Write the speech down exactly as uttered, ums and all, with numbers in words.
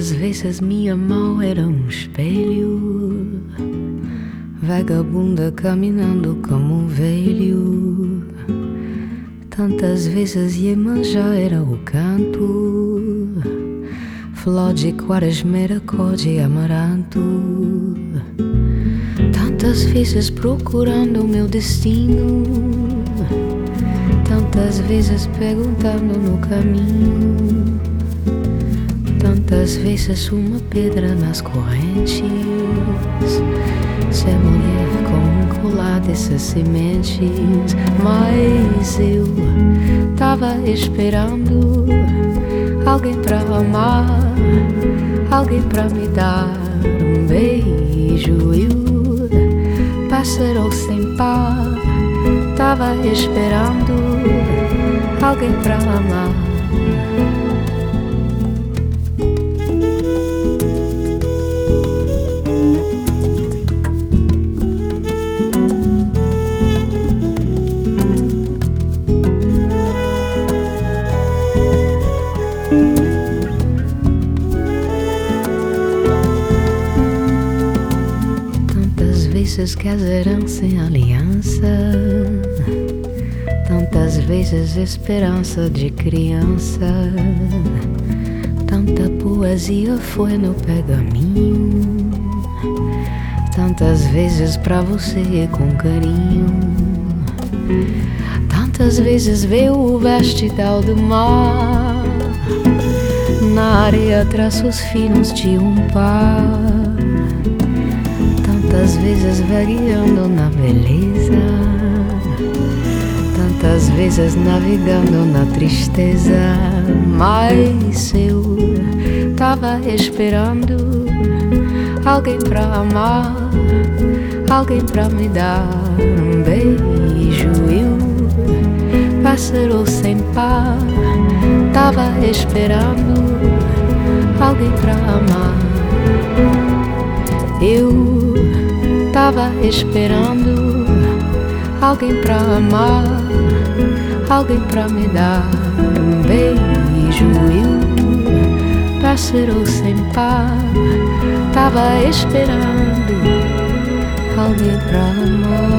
Tantas vezes minha mão era um espelho, vagabunda caminhando como um velho. Tantas vezes Iemanjá era o canto, flor de quaresmeira, cor de amaranto. Tantas vezes procurando o meu destino, tantas vezes perguntando no caminho, tantas vezes uma pedra nas correntes, ser mulher com um colar dessas sementes. Mas eu tava esperando alguém pra amar, alguém pra me dar um beijo. E o pássaro sem par tava esperando alguém pra amar. Tantas vezes casarão sem aliança, tantas vezes esperança de criança, tanta poesia foi no pergaminho, tantas vezes pra você com carinho, tantas vezes veio o vestidal do mar, na areia traços finos de um par, tantas vezes vagueando na beleza, tantas vezes navegando na tristeza. Mas eu tava esperando alguém pra amar, alguém pra me dar um beijo. E o pássaro sem par tava esperando alguém pra amar. Eu tava esperando alguém pra amar, alguém pra me dar um beijo. E o pássaro sem par tava esperando alguém pra amar.